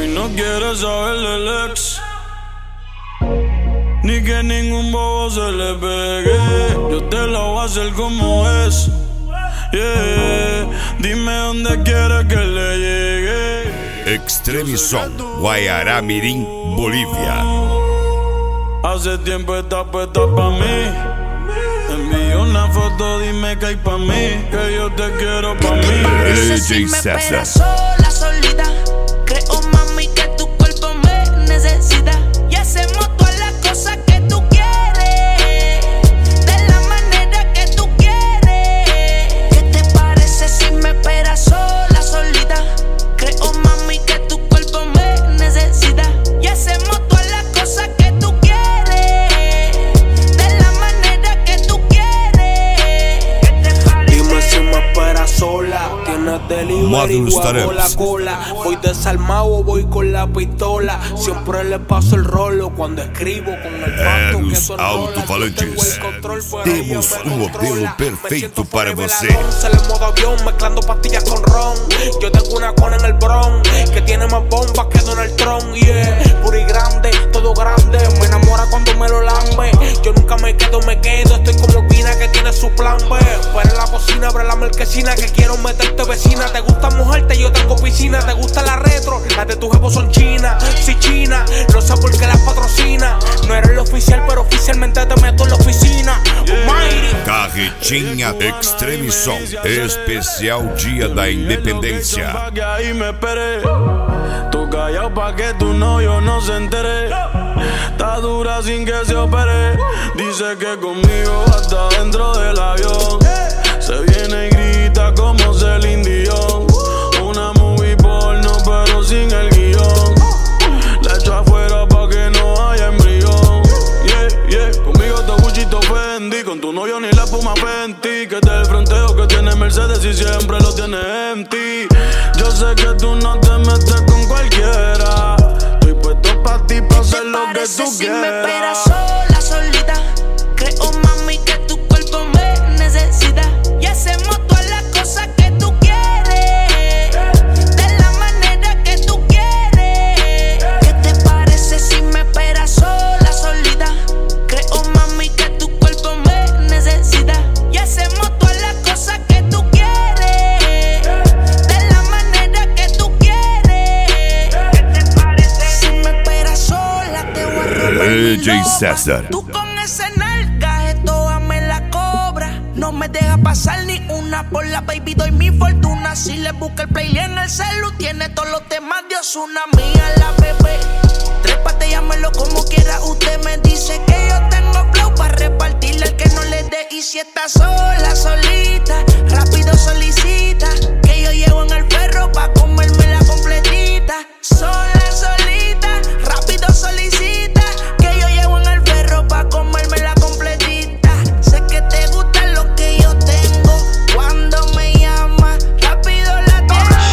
Mami no quiere saber del ex, ni que ningún bobo se le pegue. Yo te lo voy a hacer como es. Yeah. Dime dónde quieres que le llegue. Extremizón, Guayará Mirim, Bolivia. Hace tiempo está puesta pa' mí. Envío una foto, dime que hay pa' mí, que yo te quiero pa' mí. DJ César. Sola, solita. Creo, mami, que tu cuerpo me necesita. Y hacemos todas las cosas que tú quieres, de la manera que tú quieres. ¿Qué te parece si me esperas sola, solita? Creo, mami, que tu cuerpo me necesita. Y hacemos todas las cosas que tú quieres, de la manera que tú quieres. ¿Qué te parece? Dime si me esperas sola. Tienes delivery, hago la cola. Voy desarmado, voy con la pistola. Siempre le paso el rolo cuando escribo con el pato que son Alto-Falantes. Temos modelo perfeito para você. Se le modo avión mezclando pastillas con ron. Yo tengo una cona en el bron que tiene más bombas que Donald Trump. Yeah, puro y grande, todo grande. Me enamora cuando me lo lambe. Yo nunca me quedo. Estoy como Pina que tiene su plan B. Fuera en la cocina, abre la marquesina que quiero meterte vecina. Te gusta mojarte, yo tengo piscina. Te gusta la retro, las de tu jefe son chinas. Si china, no sé por qué las patrocina. No eres el oficial, pero oficialmente te meto en la oficina. Carretinha Extremizón, especial Dia da Independência. Pa' que ahí me esperé. Tú callado pa' que tu novio no se entere. Está dura sin que se opere. Dice que conmigo hasta dentro del avión. Se viene y grita como Celine Dion. Una movie porno pero sin el guión. La echo afuera pa' que no haya embrión. Yeah, yeah, conmigo te Gucci, te Fendi. Con tu novio ni la espuma Fenty. Que te el fronteo que tiene Mercedes y siempre lo tiene empty. Yo sé que tú no te metes con cualquiera. Estoy puesto pa' ti pa' hacer lo que tú si quieras. Me esperas sola, solita. Creo, mami, que tu cuerpo me necesita. Y hacemos todas las cosas que tú quieres, de la manera que tú quieres. ¿Qué te parece si me esperas sola, solita? Creo, mami, que tu cuerpo me necesita. Y hacemos todas las cosas que tú quieres, de la manera que tú quieres. ¿Qué te parece si me esperas sola? Te voy a robar mi DJ loba. César. Tú con ese nalgaje toda me la cobra. No me deja pasar ni una por la baby, doy mi fortuna. Si le busca el play en el celu, tiene todos los temas de Ozuna. Mía la bebé, trépate, llámelo como quiera. Usted me dice que yo tengo flow para repartirle al que no le dé. Y si está sola, solita, rápido solicita, que yo llevo en el ferro pa' comerme la completita. Sola, solita, rápido solicita, que yo llevo en el ferro pa' comerme la completita. Sé que te gusta lo que yo tengo. Cuando me llama, rápido la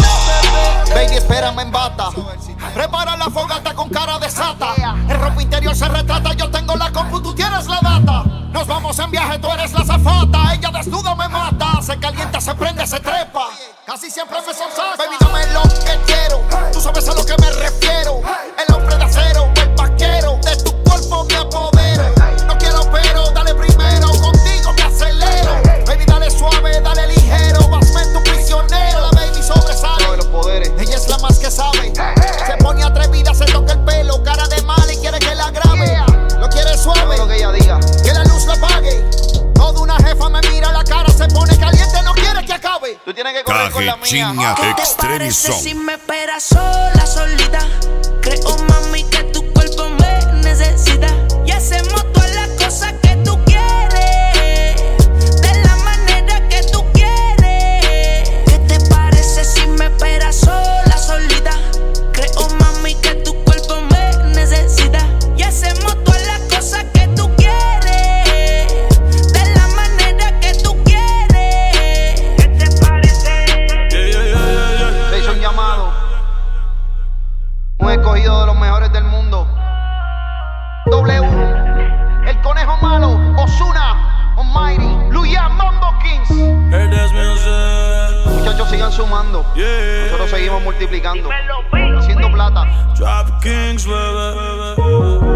tengo. Baby, espérame en bata. Prepara la fogata con cara de sata. El ropa interior se retrata. Yo tengo la compu, tú tienes la data. Nos vamos en viaje, tú eres la azafata. Ella desnuda me mata. Se calienta, se prende, se trepa. Casi siempre me sonsaca. Baby, dame lo que quiero. Tú sabes a lo que me refiero. El hombre de acero, el vaquero. De tu cuerpo me apodero. No quiero pero, dale primero. Contigo me acelero. Baby, dale suave, dale ligero. Hazme tu prisionero. La baby sobresale. Los poderes. Ella es la más que sabe. Se pone atrevida, se toca el pelo. Cara de mala y quiere que la grabe. Lo quiere suave. Lo que ella diga. Que la luz la apague. Toda una jefa me mira la cara, se pone caliente, no quiere que acabe. Tú tienes que correr con la mía. ¿Qué te Extremizón. parece si me esperas sola, solita? Creo, mami, que tu cuerpo me necesita. Y hacemos todas las cosas que tú quieres, de la manera que tú quieres. ¿Qué te parece si me esperas sola, solita? Creo, mami, que tu cuerpo me necesita. Y hacemos todas las cosas que tú quieres, de la manera que tú quieres. ¿Qué te parece? Le hizo un llamado. Un escogido de los mejores del mundo. W, el conejo malo, Ozuna, Almighty, Luya, Mambo Kings. Eres mi ser. Muchachos, sigan sumando. Yeah. Nosotros seguimos multiplicando. Haciendo Trap Kings, bebé.